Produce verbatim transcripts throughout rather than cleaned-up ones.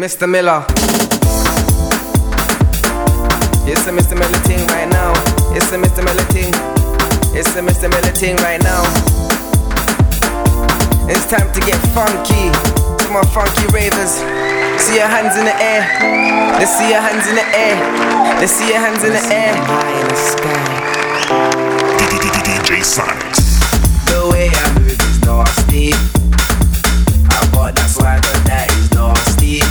Mister Miller. It's a Mister Miller thing right now. It's a Mister Miller thing. It's a Mister Miller thing right now. It's time to get funky. To my funky ravers. See your hands in the air. Let's see your hands in the air. Let's see your hands in the air. In the sky. D J Sonic. The way I move is nasty. I got that swagger that is nasty.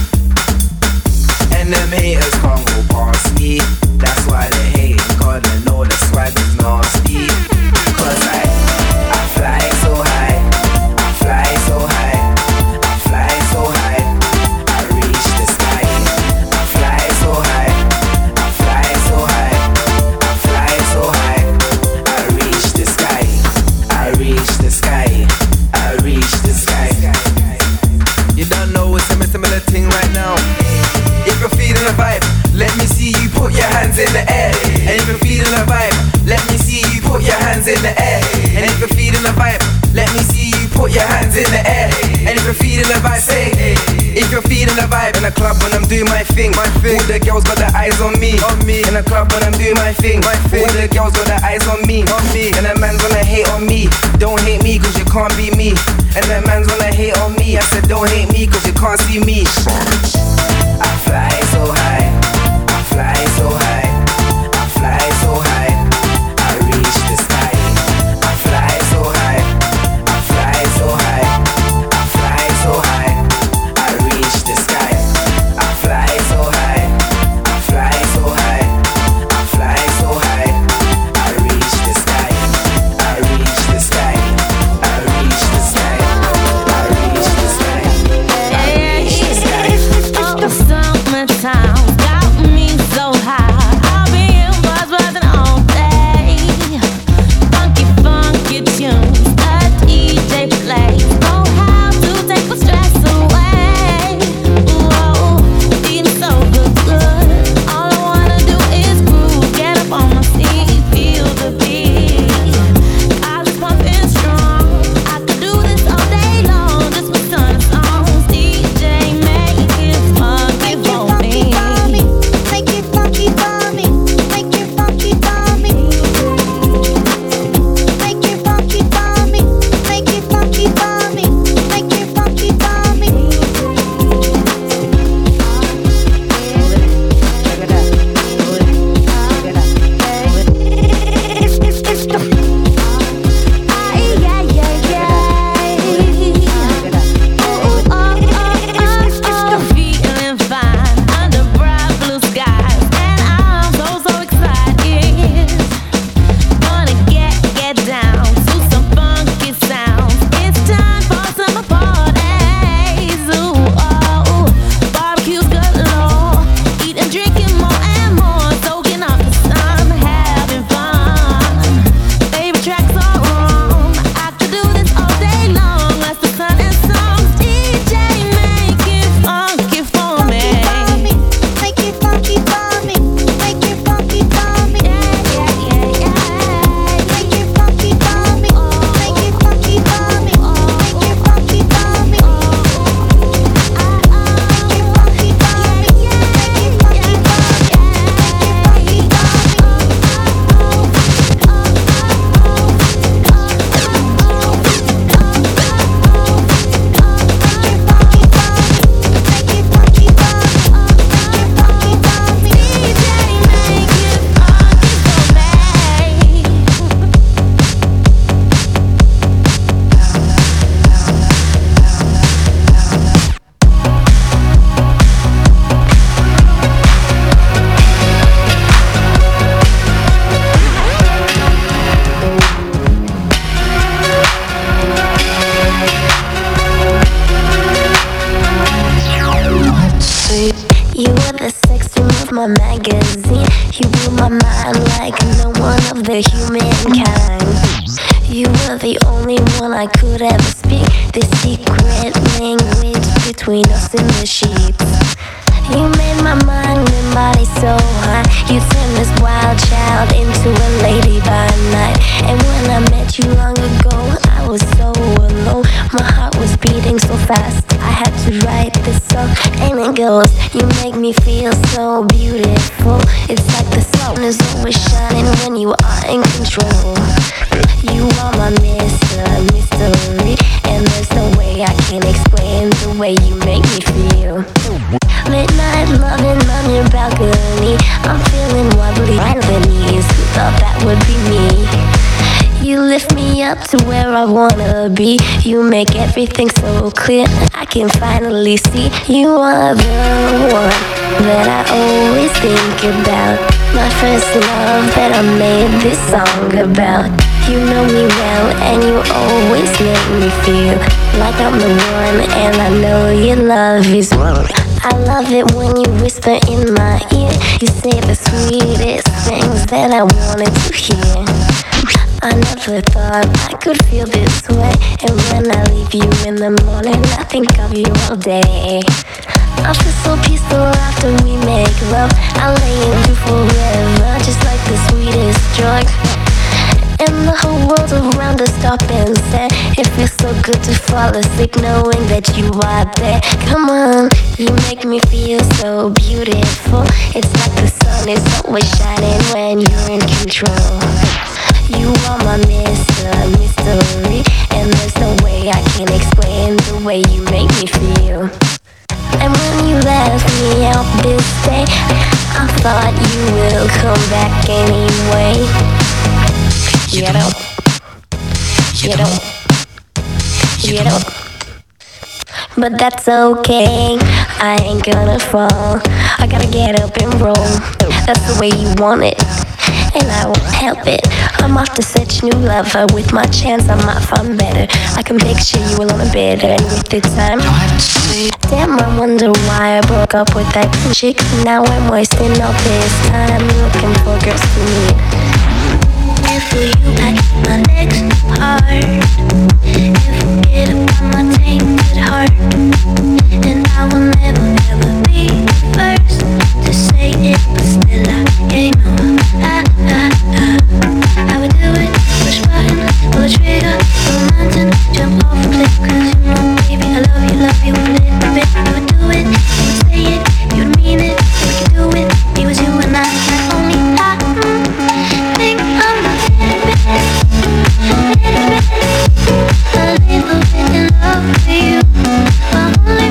And them haters can't go past me. That's why they hating, cause they know the swag is nasty. Cause I, I fly so high. I fly so high. I fly so high. I reach the sky. I fly so high. I fly so high. I fly so high. I reach the sky. I reach the sky. I reach the sky. You don't know it's a similar thing right now. If you're feeling the vibe, let me see you put your hands in the air. And if you're feeling the vibe, let me see you put your hands in the air. And if you're feeling the vibe, let me see you put your hands in the air. And if you're feeling the vibe, say. If you're feeling the vibe in the club when I'm doing my thing, my thing. All the girls got their eyes on me, on me. In the club when I'm doing my thing, my thing. All the girls got their eyes on me, on me. And the man's wanna hate on me. Don't hate me cause you can't beat me. And the man's wanna hate on me. I said don't hate me cause you can't see me. I fly so high. I fly so high. I fly so high. I reach the sky. I fly so high. I fly so high. I fly so high. I reach the sky. I fly so high. I fly so high. I fly so high. I reach the sky. I reach the sky. I reach the sky. I reach the sky. I reach the sky. Oh, summertime got me so high. I'll be in bars buzzing all day. Funky, funky tunes, a D J plays. Know how to take the stress away. Whoa, feeling so good, good. All I wanna do is groove, get up on my feet, feel the beat. I just pumping strong. I could do this all day long, just with some songs. D J make it funky for me. Make it funky for me. Make it funky for me. Make it funky for me. Make it funky for me. Make it funky for me. It's it's it's the Ay, ay, ay, ay. Ooh, oh, oh, oh, oh. Feeling fine under bright blue skies, and I'm so so excited. Gonna get get down to some funky sounds. It's time for summer parties. Ooh, oh, barbecues galore, eating, drinking more and more, soaking up the sun, having fun. Favorite tracks are on. I could do this all day long. Let's the sun and songs. D J make it funky for me. Make it funky for me. Make it funky for me. Yeah, yeah, yeah, yeah. Make it funky for me. Make it funky for me. Make it funky for me. Make it funky for me. Make it funky You were the sex dream of my magazine. You blew my mind like no one of the humankind. You were the only one I could ever speak. The secret language between us in the sheets. You made my mind and body so high. You turned this wild child into a lady by night. And when I met you long ago, I was so alone. My heart was beating so fast, I had to write this this song, and it goes. You make me feel so beautiful. It's like the sun is always shining when you are in control. You are my mister Mystery, and there's no way I can explain the way you make me feel. Midnight loving on your balcony, I'm feeling wobbly on the knees. Who thought that would be me? You lift me up to where I wanna be. You make everything so clear, I can finally see. You are the one that I always think about. My first love that I made this song about. You know me well and you always make me feel like I'm the one, and I know your love is one. I love it when you whisper in my ear. You say the sweetest things that I wanted to hear. I never thought I could feel this way, and when I leave you in the morning, I think of you all day. I feel so peaceful after we make love. I lay in you forever, just like the sweetest drug. And the whole world around us stop and stare. It feels so good to fall asleep knowing that you are there. Come on, you make me feel so beautiful. It's like the sun is always shining when you're in control. You are my mister Mystery, and there's no way I can explain the way you make me feel. And when you left me out this day, I thought you will come back anyway. You don't, you don't, you don't. But that's okay, I ain't gonna fall. I gotta get up and roll. That's the way you want it, and I won't help it. I'm off to search new lover. With my chance I might find better. I can picture you alone in bed, and with the time damn, I wonder why I broke up with that chick. Now I'm wasting all this time looking for girls to meet. For you at my next part, and forget about my tainted heart. And I will never ever be the first to say it, but still I ain't know. I, I, I, I would do it, push button, pull a trigger, pull a mountain, jump off a cliff. Cause you know, baby, I love you, love you a little bit. I would do it, you would say it, you would mean it. We could do it, it was you and I, not only I. Mm, think I'm the a little bit in love with you. I only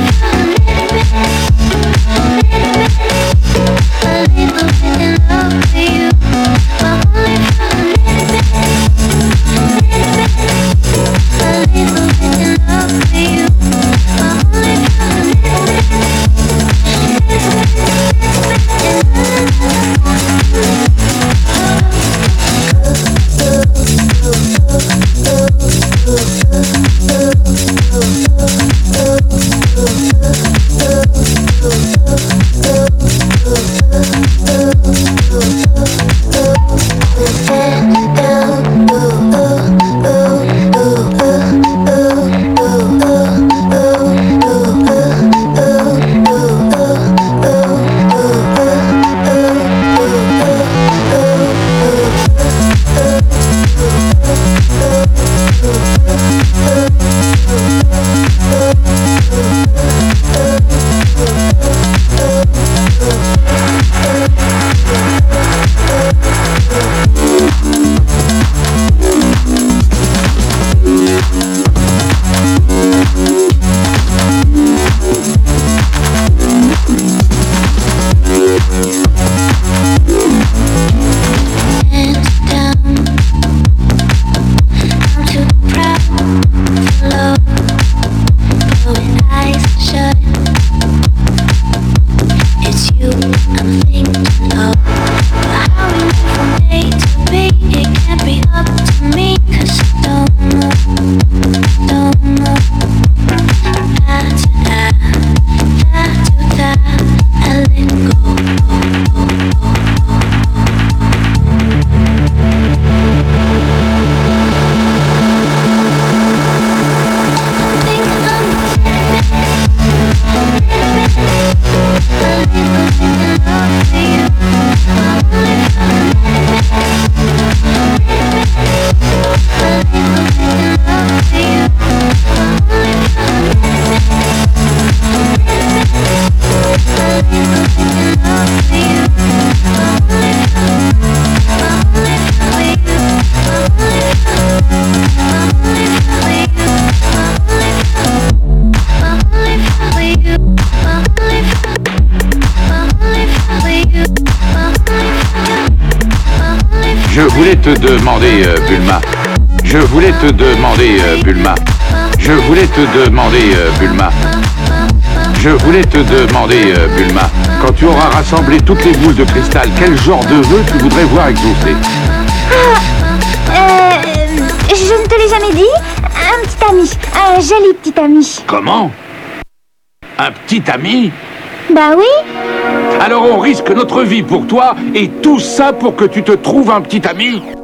voulais te demander, euh, Bulma. Je voulais te demander, euh, Bulma. Je voulais te demander, euh, Bulma. Je voulais te demander, euh, Bulma, quand tu auras rassemblé toutes les boules de cristal, quel genre de vœu tu voudrais voir exaucé? Ah, euh, je ne te l'ai jamais dit. Un petit ami, un joli petit ami. Comment? Un petit ami? Bah oui. Alors on risque notre vie pour toi, et tout ça pour que tu te trouves un petit ami?